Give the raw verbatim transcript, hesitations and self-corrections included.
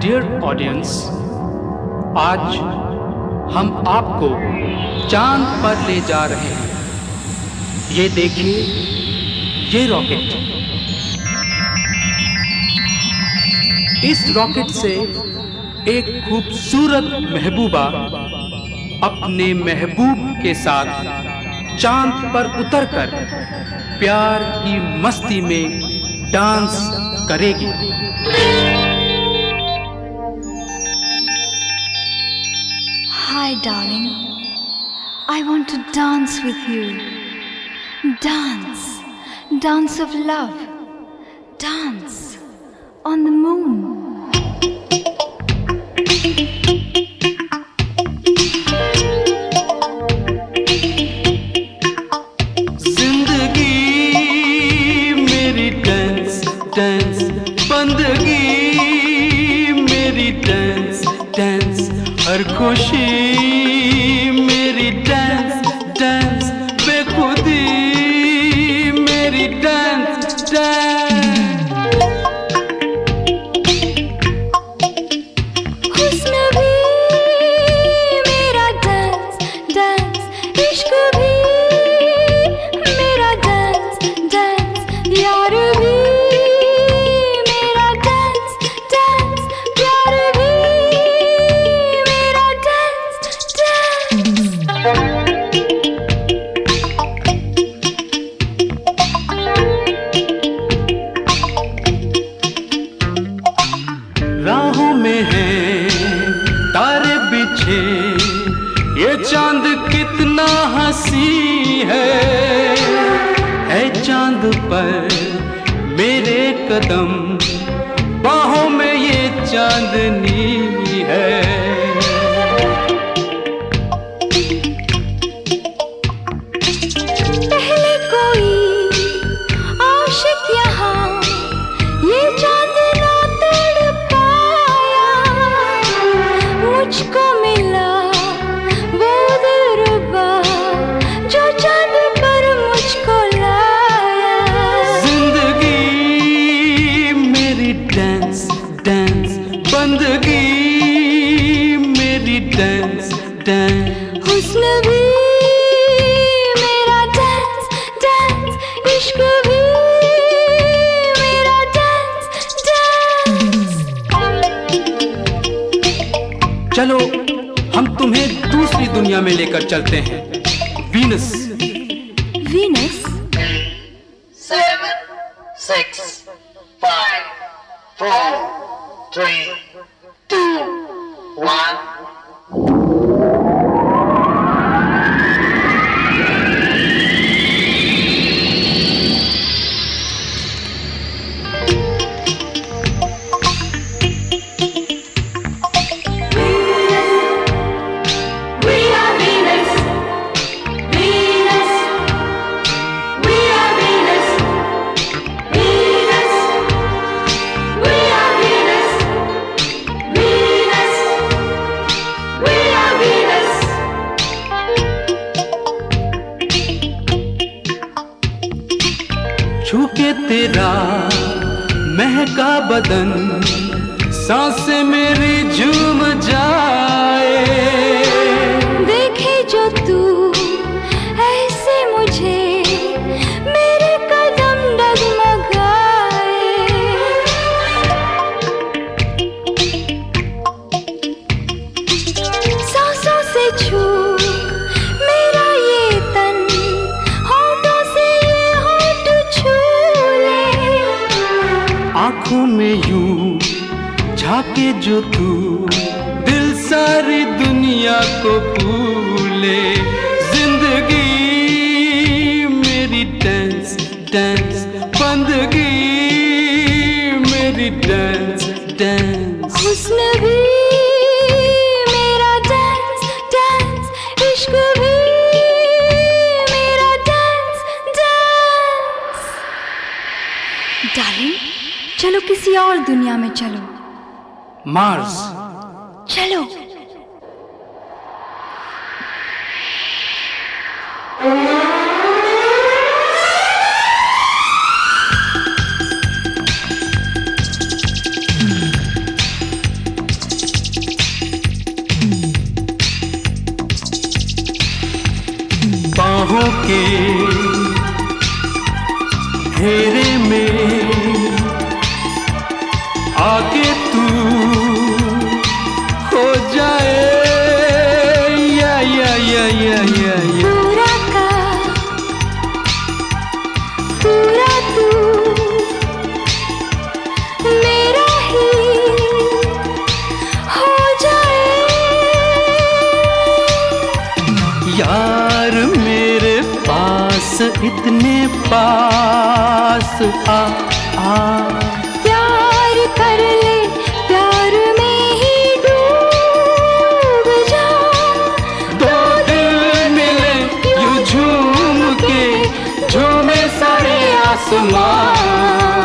Dear audience, आज हम आपको चांद पर ले जा रहे हैं। ये देखिए, ये रॉकेट। इस रॉकेट से एक खूबसूरत महबूबा अपने महबूब के साथ चांद पर उतरकर प्यार की मस्ती में डांस करेगी। Hi darling, I want to dance with you. Dance, dance of love. Dance on the moon. जिंदगी मेरी डांस डांस, बंदगी मेरी डांस डांस, हर खुशी मेरी डांस डांस, बेखुदी मेरी डांस डांस। हुस्न भी मेरा डांस डांस, इश्क भी मेरा डांस डांस, यार भी मेरा डांस डांस, प्यार भी मेरा डांस डांस। राहों में हैं तारे बिछे, ये चांद कितना हंसी है। है चांद पर मेरे कदम, बाहों में ये चांदनी है। पहले कोई आशिक यहाँ ये चांद ना तोड़ पाया, मुझको मिला वो दिलरुबा जो चांद पर मुझको लाया। जिंदगी मेरी डांस डांस, बंदगी मेरी डांस डांस। हुस्न भी मेरा डांस डांस, इश्क भी मेरा डांस डांस। चलो हम तुम्हें दूसरी दुनिया में लेकर चलते हैं, Venus. Venus? Seven, six, five, four, three, two, one. We are Venus. Venus. We are Venus. Venus. We are Venus. Venus. We are Venus. छू के तेरा महका बदन, सांसें मेरी झूम जाए। देखे जो तू ऐसे मुझे, मेरे कदम डगमगाए। सांसों से छू मेरा ये तन, होठों से ये होठ छू ले। आंखों में यूं झाके जो तू, दिल सारी दुनिया को भूले। जिंदगी मेरी डांस डांस, बंदगी मेरी डांस डांस। हुस्न भी मेरा डांस डांस, इश्क भी मेरा डांस डांस। डार्लिंग, चलो किसी और दुनिया में चलो। मार्स। चलो। निगाहों के घेरे में आके तू हो जाए या या या या या या पूरा का पूरा तू मेरा ही हो जाए। यार मेरे पास इतने पास आ आ प्यार कर ले, प्यार में ही डूब जा। दो दिल मिले यूं झूम के झूमे सारे आसमां।